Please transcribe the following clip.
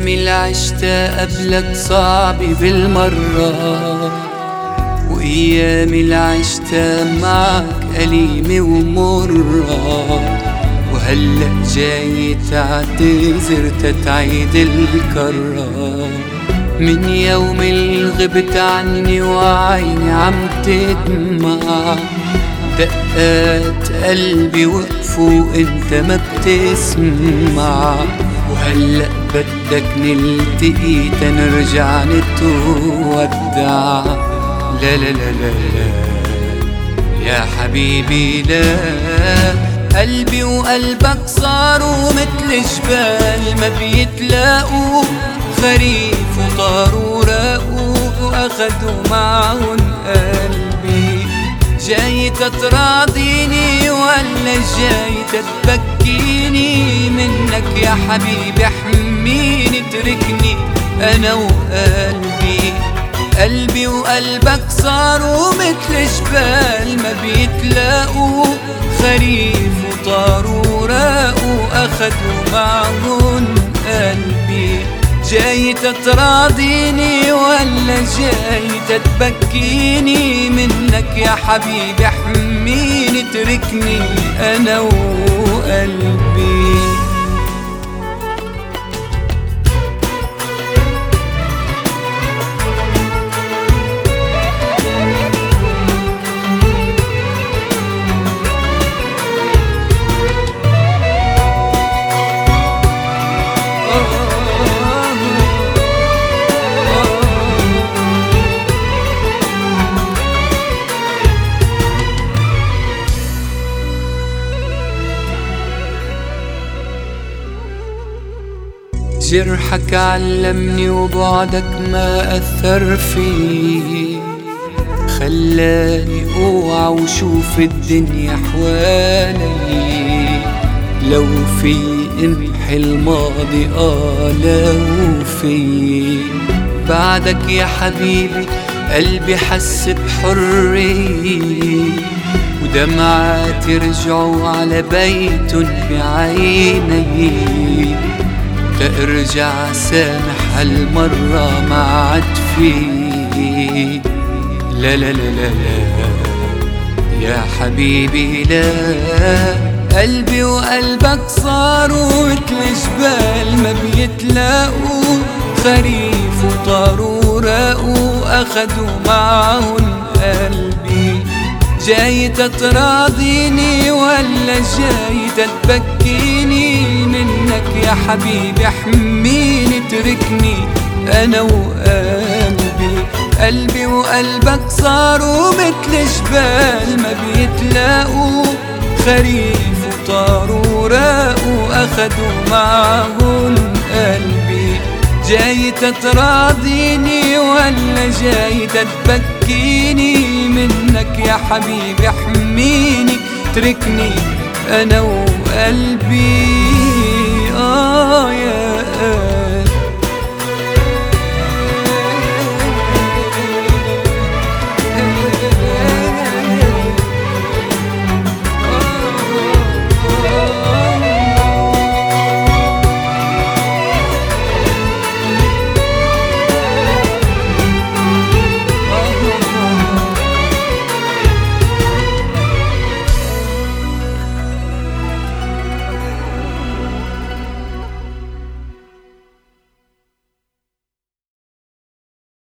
أيامي اللي عشتها قبلك صعبة بالمرة، وأيامي اللي عشتها معك أليمة ومرة، وهلأ جاي تعتذر تتعيد الكرة. من يوم اللي غبت عني وعيني عم تدمع، دقات قلبي وقفوا وانت ما بتسمع، وهلأ بدك نلتقي تنرجع نتودع. لا لا لا لا لا يا حبيبي لا، قلبي وقلبك صاروا مثل جبال ما بيتلاقوا، خريف وطاروا راقوا واخدوا معهم قلبي. جاي تتراضيني ولا جاي تتبكيني؟ منك يا حبيبي احميني اتركني انا وقلبي. قلبي وقلبك صاروا مثل جبال ما بيتلاقوا، خريف وطاروا راقوا اخدوا معهم قلبي. جاي تتراضيني ولا جاي تتبكيني؟ منك يا حبيبي احميني اتركني انا وقلبي. جرحك علمني وبعدك ما أثر فيه، خلاني أوعى وشوف الدنيا حوالي. لو في امحي الماضي لو في بعدك يا حبيبي قلبي حس بحرية، ودمعاتي رجعوا على بيت بعيني. ترجع سامح هالمرة ما عاد في. لا لا لا لا لا يا حبيبي لا، قلبي وقلبك صاروا مثل جبال ما بيتلاقوا، خريف وطاروا راقوا أخدوا معهم قلبي. جاي تتراضيني ولا جاي تتبكيني؟ منك يا حبيبي احميني اتركني انا وقلبي. قلبي وقلبك صاروا مثل جبال ما بيتلاقوا، خريف وطاروا راقوا اخدوا معهم قلبي. جاي تتراضيني ولا جاي تتبكيني؟ منك يا حبيبي احميني اتركني انا وقلبي. يا